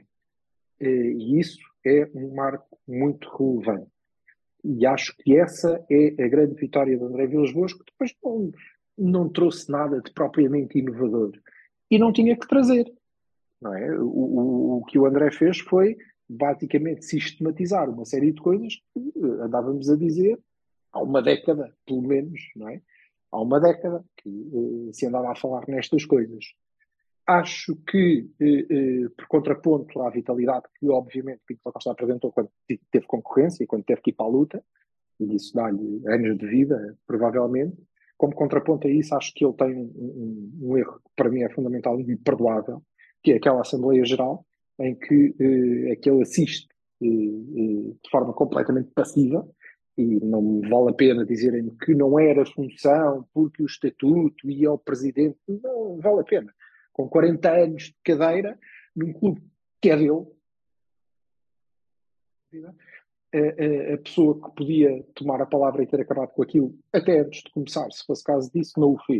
E isso é um marco muito relevante. E acho que essa é a grande vitória de André Vilas-Boas, que depois não trouxe nada de propriamente inovador. E não tinha que trazer. Não é? O que o André fez foi, basicamente, sistematizar uma série de coisas que andávamos a dizer há uma década, pelo menos, não é? Há uma década que se andava a falar nestas coisas. Acho que, por contraponto à vitalidade que, obviamente, Pinto da Costa apresentou quando teve concorrência e quando teve que ir para a luta, e isso dá-lhe anos de vida, provavelmente, como contraponto a isso, acho que ele tem um erro que para mim é fundamental e imperdoável, que é aquela Assembleia Geral, em que ele assiste de forma completamente passiva, e não me vale a pena dizerem que não era função, porque o estatuto ia ao presidente, não vale a pena. Com 40 anos de cadeira, num clube que é dele, a pessoa que podia tomar a palavra e ter acabado com aquilo, até antes de começar, se fosse caso disso, não o fez.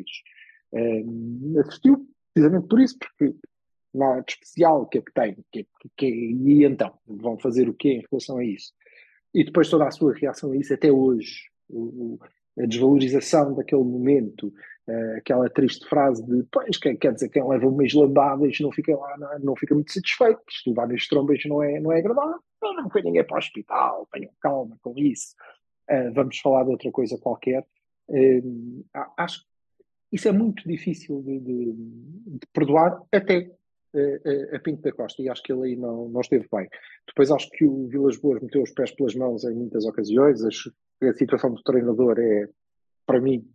Assistiu precisamente por isso, porque nada de especial, o que é que tem? E então? Vão fazer o quê em relação a isso? E depois toda a sua reação a isso até hoje, a desvalorização daquele momento, aquela triste frase de, pois, quer dizer, quem leva uma eslambada isto não fica lá, não fica muito satisfeito, isto levar nas trombas não é agradável, não foi ninguém para o hospital, tenham calma com isso, vamos falar de outra coisa qualquer. Acho que isso é muito difícil de perdoar até a Pinto da Costa, e acho que ele aí não esteve bem. Depois acho que o Vilas-Boas meteu os pés pelas mãos em muitas ocasiões, acho que a situação do treinador é, para mim,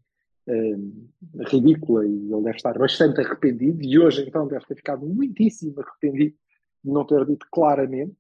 ridícula, e ele deve estar bastante arrependido, e hoje então deve ter ficado muitíssimo arrependido de não ter dito claramente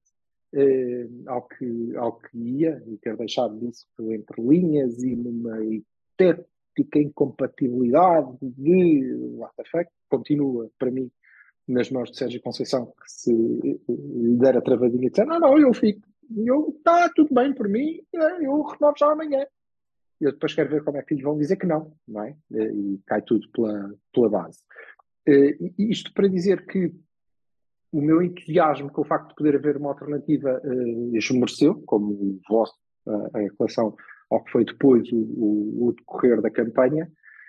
ao que ia, e ter deixado disso entre linhas e numa hipotética incompatibilidade de what the fuck, continua para mim nas mãos de Sérgio Conceição, que se lhe der a travadinha e disser, não, eu fico, está tudo bem por mim, eu renovo já amanhã. Eu depois quero ver como é que lhes vão dizer que não é? E cai tudo pela base. Isto para dizer que o meu entusiasmo com o facto de poder haver uma alternativa esmoreceu, como o vosso, em relação ao que foi depois o decorrer da campanha,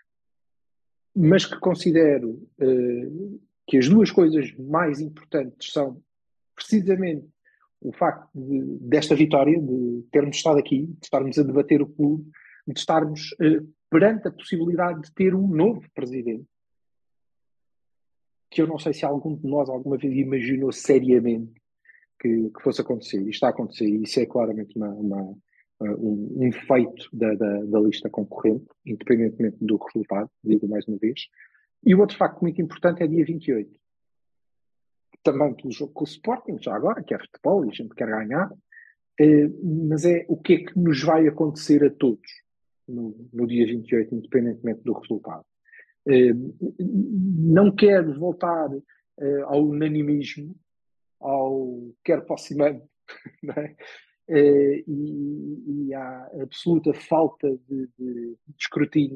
mas que considero que as duas coisas mais importantes são precisamente o facto desta vitória, de termos estado aqui, de estarmos a debater o clube, de estarmos perante a possibilidade de ter um novo presidente, que eu não sei se algum de nós alguma vez imaginou seriamente que fosse acontecer. E está a acontecer, e isso é claramente um feito da lista concorrente, independentemente do resultado, digo mais uma vez. E o outro facto muito importante é dia 28. Também pelo jogo com o Sporting, já agora, que é futebol e a gente quer ganhar, mas é o que é que nos vai acontecer a todos no dia 28, independentemente do resultado. Não quero voltar ao unanimismo, ao quero possimamente, não é? E à absoluta falta de escrutínio,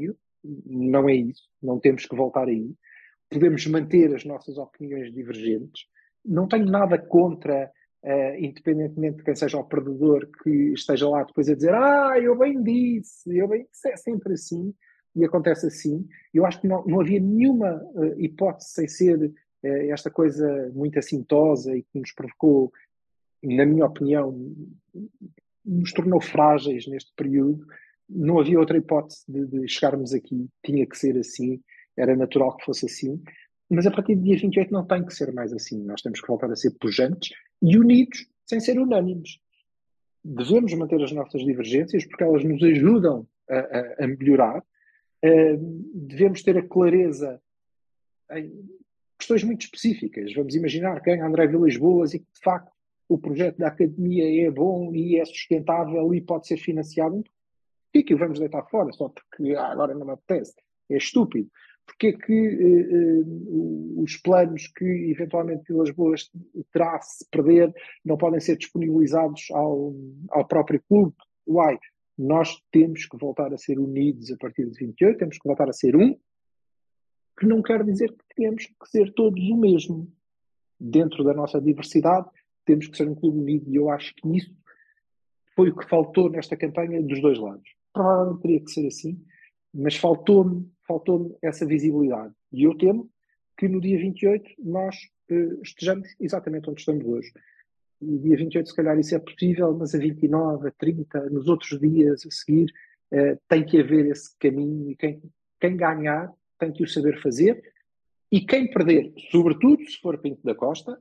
não é isso, não temos que voltar aí. Podemos manter as nossas opiniões divergentes. Não tenho nada contra, independentemente de quem seja o perdedor, que esteja lá depois a dizer eu bem disse, é sempre assim, e acontece assim. Eu acho que não havia nenhuma hipótese sem ser esta coisa muito assintosa e que nos provocou, na minha opinião, nos tornou frágeis neste período. Não havia outra hipótese de chegarmos aqui, tinha que ser assim, era natural que fosse assim, mas a partir do dia 28 não tem que ser mais assim. Nós temos que voltar a ser pujantes e unidos, sem ser unânimes. Devemos manter as nossas divergências porque elas nos ajudam a melhorar. Devemos ter a clareza em questões muito específicas. Vamos imaginar que ganha André Vilas Boas e que, de facto, o projeto da academia é bom e é sustentável e pode ser financiado. Porquê que o vamos deitar fora só porque agora não me apetece? É estúpido. Porquê que os planos que eventualmente Vilas Boas terá se perder não podem ser disponibilizados ao próprio clube? Uai, nós temos que voltar a ser unidos a partir de 28, temos que voltar a ser um, que não quer dizer que temos que ser todos o mesmo. Dentro da nossa diversidade, temos que ser um clube unido, e eu acho que isso foi o que faltou nesta campanha dos dois lados. Provavelmente teria que ser assim, mas faltou-me essa visibilidade. E eu temo que no dia 28 nós estejamos exatamente onde estamos hoje. No dia 28 se calhar isso é possível, mas a 29, a 30, nos outros dias a seguir, tem que haver esse caminho, e quem ganhar tem que o saber fazer, e quem perder, sobretudo se for Pinto da Costa,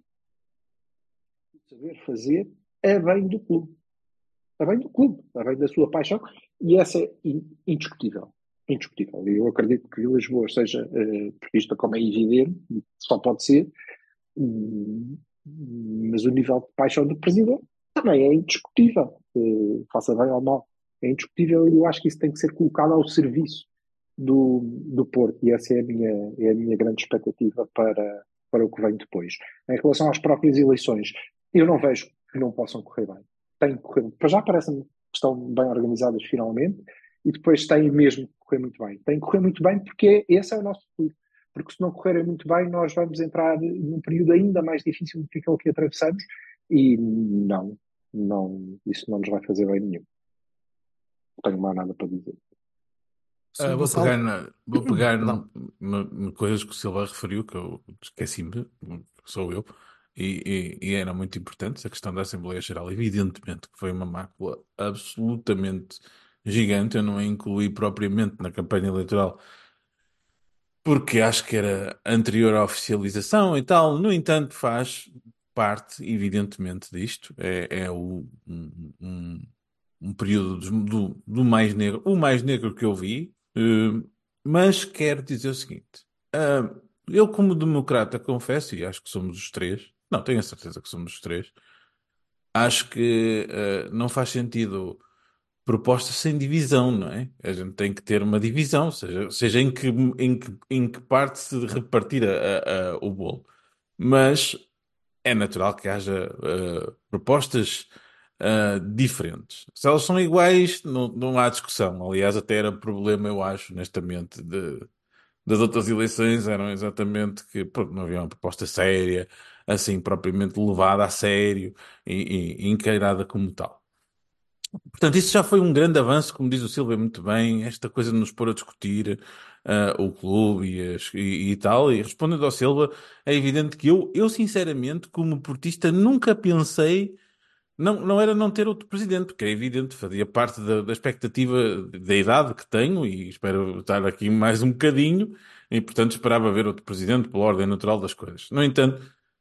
saber fazer a bem do clube. A bem do clube, a bem da sua paixão, e essa é indiscutível. Indiscutível. Eu acredito que Vilas Boas seja prevista como é evidente, só pode ser, mas o nível de paixão do presidente também é indiscutível, faça bem ou mal. É indiscutível, e eu acho que isso tem que ser colocado ao serviço do Porto, e essa é a minha grande expectativa para o que vem depois. Em relação às próprias eleições, eu não vejo que não possam correr bem. Têm que correr. Para já parece-me que estão bem organizadas finalmente, e depois têm mesmo que correr muito bem. Têm que correr muito bem porque esse é o nosso futuro. Porque se não correrem muito bem, nós vamos entrar num período ainda mais difícil do que aquele que atravessamos, e não, isso não nos vai fazer bem nenhum. Não tenho mais nada para dizer. Senhor Vou Gonçalo, pegar perdão. no coisas que o Silva referiu, que eu esqueci-me, sou eu, e era muito importante a questão da Assembleia Geral. Evidentemente que foi uma mácula absolutamente gigante. Eu não a incluí propriamente na campanha eleitoral, porque acho que era anterior à oficialização e tal. No entanto, faz parte, evidentemente, disto. É um período do mais negro, o mais negro que eu vi, mas quero dizer o seguinte: eu, como democrata, confesso, e acho que somos os três, não, tenho a certeza que somos os três, acho que não faz sentido propostas sem divisão, não é? A gente tem que ter uma divisão, seja em que parte se repartir o bolo. Mas é natural que haja propostas diferentes. Se elas são iguais, não há discussão. Aliás, até era problema, eu acho, honestamente, das outras eleições, eram exatamente que pronto, não havia uma proposta séria, assim, propriamente levada a sério e encarada como tal. Portanto, isso já foi um grande avanço, como diz o Silvio muito bem, esta coisa de nos pôr a discutir o clube e tal. E respondendo ao Silva, é evidente que eu sinceramente, como portista, nunca pensei, não era não ter outro presidente, porque é evidente, fazia parte da expectativa da idade que tenho e espero estar aqui mais um bocadinho, e portanto esperava ver outro presidente pela ordem natural das coisas. No entanto,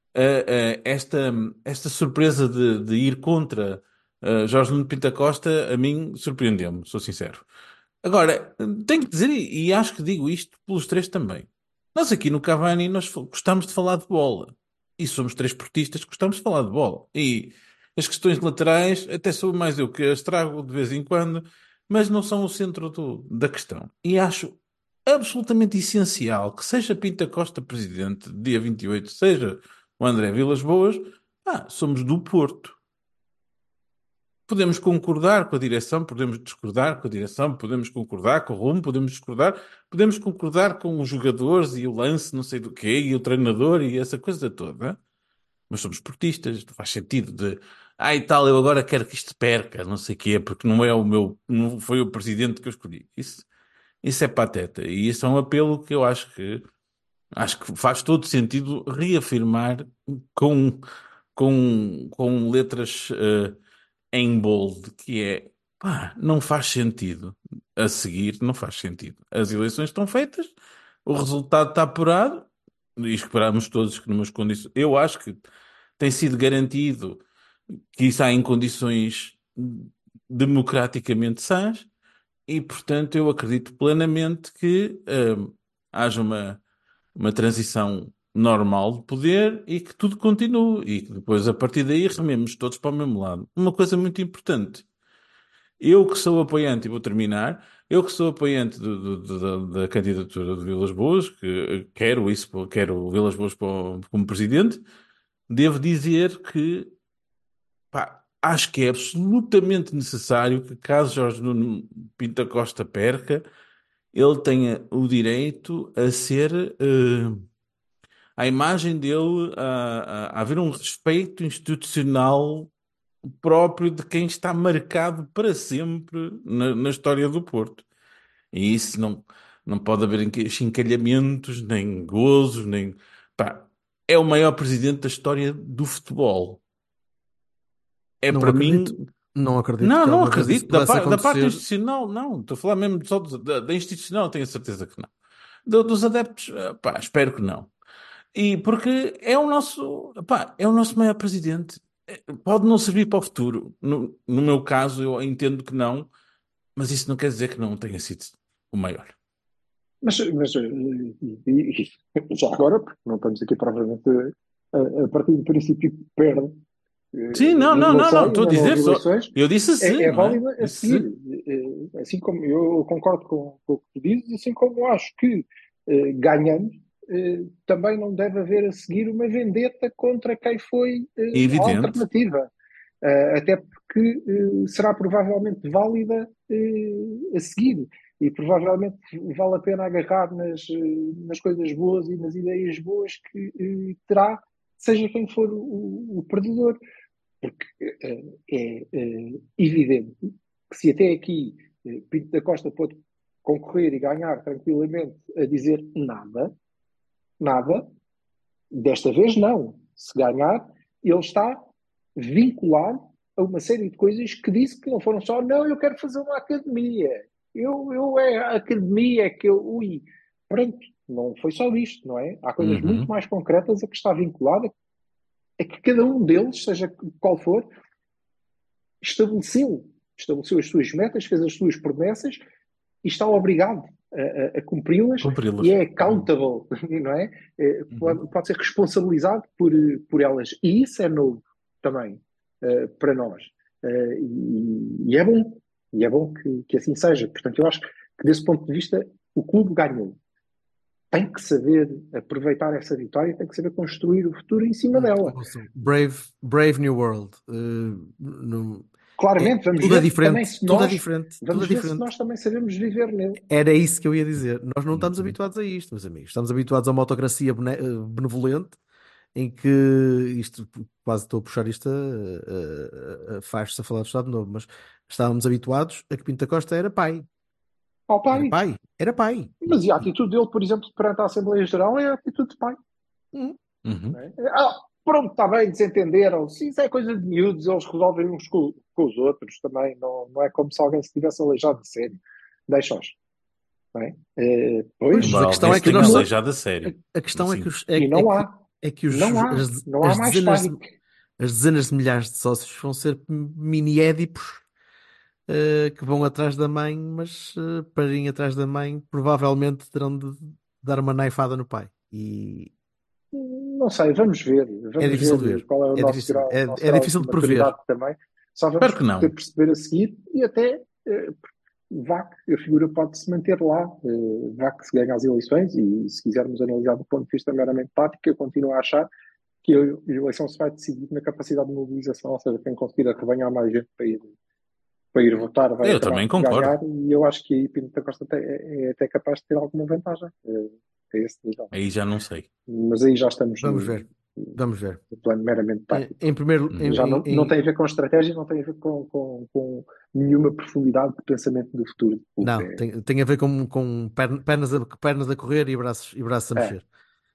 esta surpresa de ir contra Jorge Nuno Pinto da Costa, a mim surpreendeu-me, sou sincero. Agora, tenho que dizer, e acho que digo isto pelos três também. Nós aqui no Cavani, nós gostamos de falar de bola. E somos três portistas que gostamos de falar de bola. E as questões laterais, até sou mais eu que as trago de vez em quando, mas não são o centro da questão. E acho absolutamente essencial que seja Pinto da Costa presidente, dia 28, seja o André Vilas Boas, somos do Porto. podemos concordar com a direção, podemos discordar com a direção, podemos concordar com o rumo, podemos concordar com os jogadores e o lance, não sei do quê, e o treinador e essa coisa toda. Mas somos portistas, não faz sentido de e tal, eu agora quero que isto perca, não sei o quê, porque não é o meu, não foi o presidente que eu escolhi. Isso é pateta. E isso é um apelo que eu acho que faz todo sentido reafirmar com, com letras em bold, que é pá, não faz sentido a seguir, não faz sentido. As eleições estão feitas, o resultado está apurado, e esperamos todos que numas condições. Eu acho que tem sido garantido que isso há em condições democraticamente sãs e, portanto, eu acredito plenamente que haja uma transição normal de poder e que tudo continue e que depois, a partir daí, rememos todos para o mesmo lado. Uma coisa muito importante. Eu que sou apoiante, e vou terminar, eu que sou apoiante da candidatura de Vilas Boas, que quero isso, quero o Vilas Boas como presidente, devo dizer que pá, acho que é absolutamente necessário que, caso Jorge Nuno Pinto da Costa perca, ele tenha o direito a ser, à imagem dele, a haver um respeito institucional próprio de quem está marcado para sempre na história do Porto. E isso não pode haver chincalhamentos, nem gozos, nem. Pá, é o maior presidente da história do futebol. É Não para acredito, mim. não acredito Não, que não alguma vez isso acredito. Da, pudesse da parte acontecer. institucional, não. Estou a falar mesmo só da institucional, tenho a certeza que não. Dos adeptos, pá, espero que não. E porque é o nosso, pá, é o nosso maior presidente. Pode não servir para o futuro. No meu caso, eu entendo que não, mas isso não quer dizer que não tenha sido o maior. Já agora, porque não estamos aqui provavelmente a partir do princípio que perde, Sim, não, sei, estou a ainda não dizer houve só. eleições, Eu disse sim, é não é? válida a Disse sim. seguir. Assim como eu concordo com o que tu dizes, assim como acho que ganhando, também não deve haver a seguir uma vendetta contra quem foi a Evidente. alternativa. Até porque será provavelmente válida a seguir e provavelmente vale a pena agarrar nas coisas boas e nas ideias boas que terá, seja quem for o perdedor. Porque é evidente que se até aqui Pinto da Costa pôde concorrer e ganhar tranquilamente a dizer nada, desta vez não. Se ganhar, ele está vinculado a uma série de coisas que disse que não foram só, não, eu quero fazer uma academia. Eu é a academia que eu. Ui, pronto, não foi só isto, não é? Há coisas muito mais concretas a que está vinculada, a que cada um deles, seja qual for, estabeleceu as suas metas, fez as suas promessas e está obrigado a cumpri-las Cumpri-las. e é accountable, não é? Pode ser responsabilizado por elas. E isso é novo também para nós. E é bom. E é bom que assim seja. Portanto, eu acho que desse ponto de vista o clube ganhou. Tem que saber aproveitar essa vitória, tem que saber construir o futuro em cima dela. Brave New World. Claramente, vamos tudo ver é diferente, também se tudo nós, é diferente, vamos tudo é ver diferente. se nós também sabemos viver nele. Era isso que eu ia dizer. Nós não estamos habituados a isto, meus amigos. Estamos habituados a uma autocracia benevolente, em que isto, quase estou a puxar isto faz-se a falar do Estado Novo, mas estávamos habituados a que Pinto da Costa era pai. Ao pai. Era pai, era pai. Mas e a atitude dele, por exemplo, perante a Assembleia Geral é a atitude de pai. Não é? Pronto, está bem, desentenderam. Se isso é coisa de miúdos, eles resolvem uns com os outros também. Não é como se alguém se tivesse aleijado de sério. Deixa-os. Não é? Pois, Mas a questão é que nós... nós... aleijado a sério. A questão Sim. Não há mais pai. As dezenas de milhares de sócios vão ser mini-édipos que vão atrás da mãe, mas para irem atrás da mãe provavelmente terão de dar uma naifada no pai. E não sei, vamos ver. é difícil de ver. Qual é o nosso difícil, grau, é difícil de prever. Também. Só vamos Espero que não. poder perceber a seguir e até vá que a figura pode se manter lá, vá que se ganha as eleições e se quisermos analisar do ponto de vista meramente tático, eu continuo a achar que a eleição se vai decidir na capacidade de mobilização, ou seja, quem conseguir arrebanhar mais gente para ir votar vai Eu acabar também por ganhar, concordo. e eu acho que aí Pinto da Costa é até capaz de ter alguma vantagem a esse nível. Aí já não sei. Mas aí já estamos Vamos ver. no plano meramente tático. Em primeiro, Já não tem a ver com estratégia, não tem a ver com nenhuma profundidade de pensamento do futuro. não, tem a ver com pernas a correr e braços a mexer.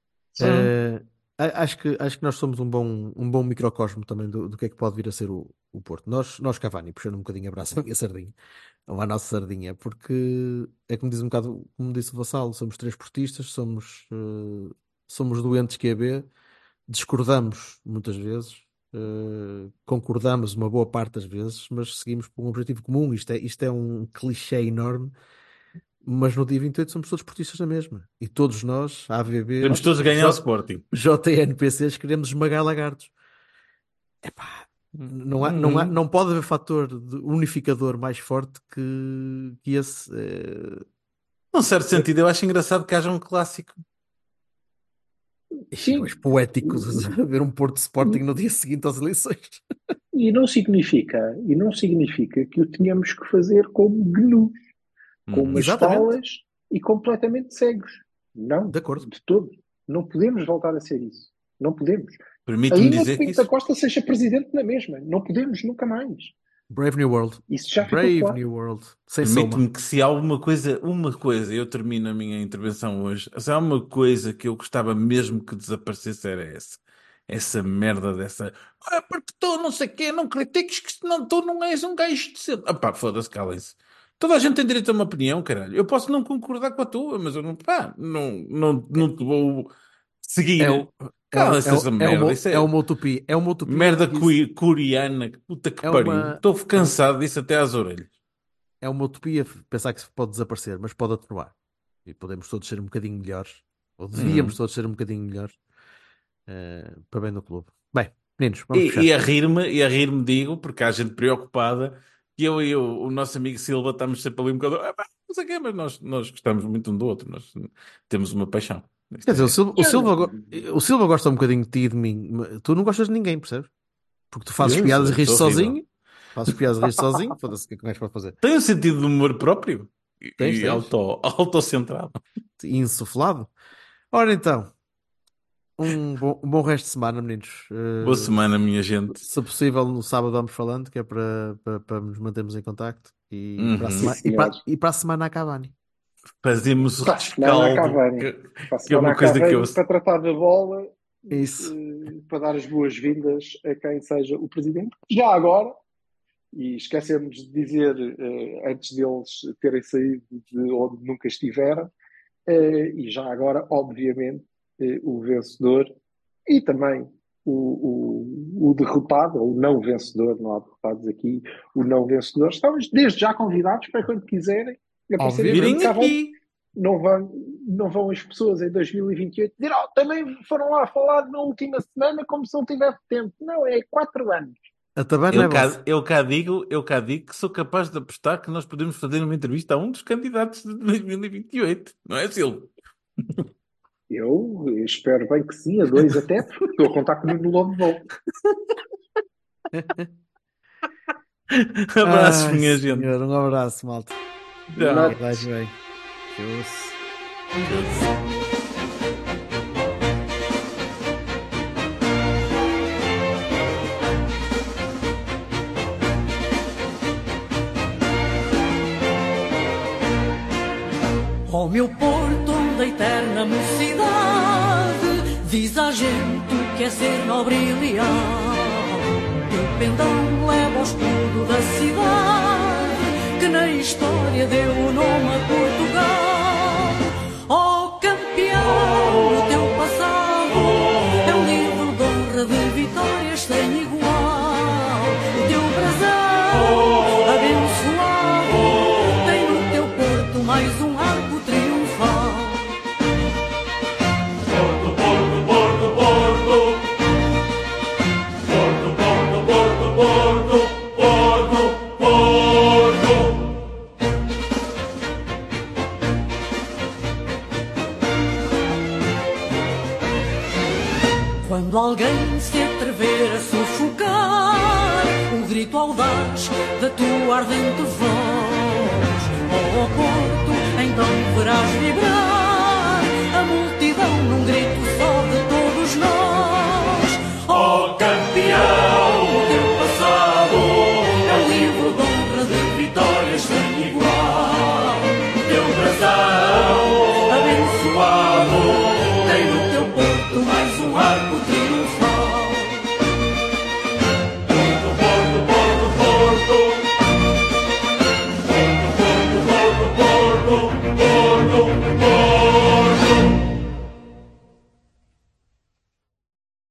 Acho que nós somos um bom microcosmo também do que é que pode vir a ser o Porto. Nós Cavani, puxando um bocadinho a braço à minha sardinha, ou à nossa sardinha, porque é como diz um bocado, como disse o Vassalo, somos três portistas, somos doentes QB, discordamos muitas vezes, concordamos uma boa parte das vezes, mas seguimos por um objetivo comum. Isto é um clichê enorme. Mas no dia 28 somos todos portistas na mesma. E todos nós, a AVB, Temos todos ganhar o Sporting. JNPCs, queremos esmagar lagartos. Epá, não pode haver fator unificador mais forte que esse. Num certo sentido, eu acho engraçado que haja um clássico. Sim. Os poéticos a ver um Porto Sporting no dia seguinte às eleições. E não significa que o tenhamos que fazer como gnus, com umas falas e completamente cegos. Não, de acordo. De todo. Não podemos voltar a ser isso. Não podemos. Permite-me dizer que Pinto da Costa seja presidente na mesma. Não podemos nunca mais. Brave New World. Isso já Brave ficou claro. New World. Sem Permite-me soma. que se há uma coisa, eu termino a minha intervenção hoje, se há uma coisa que eu gostava mesmo que desaparecesse era essa merda dessa, porque tu não sei o quê, não critiques que senão tu não és um gajo decente. Foda-se, calem-se. Toda a gente tem direito a uma opinião, caralho. Eu posso não concordar com a tua, mas eu não te vou seguir. Cala-se essa merda. É uma utopia. É uma utopia. Merda coreana. Puta que pariu. Estou cansado disso até às orelhas. É uma utopia pensar que pode desaparecer, mas pode atenuar. E podemos todos ser um bocadinho melhores. Ou devíamos todos ser um bocadinho melhores. Para bem do clube. Bem, meninos, vamos fechar. E a rir-me digo, porque há gente preocupada, que eu e o nosso amigo Silva estamos sempre ali um bocado, não sei o quê, mas nós gostamos muito um do outro, nós temos uma paixão. Quer dizer, o Silva gosta um bocadinho de ti e de mim. Tu não gostas de ninguém, percebes? Porque tu fazes piadas e rires sozinho. Fazes piadas e rires sozinho. Foda-se, o que é que mais pode fazer? Tem um sentido de humor próprio Tens. autocentrado. E insuflado. Ora então, um bom resto de semana, meninos. Boa semana, minha gente. Se possível, no sábado vamos falando, que é para nos mantermos em contacto. E para a semana a Cavani. Fazemos o rescaldo, que é uma coisa que eu... Para tratar da bola, isso. Para dar as boas-vindas a quem seja o presidente. Já agora, e esquecemos de dizer, antes deles terem saído de onde nunca estiveram, e já agora, obviamente, o vencedor e também o derrotado, ou o não vencedor, não há derrotados aqui, o não vencedor, estão desde já convidados para quando quiserem. Virem aqui. Não vão as pessoas em 2028 dizer, também foram lá falar na última semana como se não tivesse tempo. Não, é 4 anos. Eu cá digo que sou capaz de apostar que nós podemos fazer uma entrevista a um dos candidatos de 2028. Não é, Silvio? Eu espero bem que sim, a 2 até, porque estou a contar comigo no Lobo Voo. Abraços, minha gente. Senhor, um abraço, malta. Vais bem. Tchau. Ó meu Porto, da eterna mocidade, diz à gente o que é ser nobre e leal. O pendão leva ao escudo da cidade, que na história deu o nome a Portugal. Ó campeão, o teu passado é um livro de honra de vitórias sem igual. O teu brasão, abençoado, tem no teu Porto mais um arco triunfal. Porto, Porto, Porto, Porto. Porto, Porto, Porto, Porto. Porto, Porto. alguém se atrever a sufocar o grito audaz da tua ardente voz.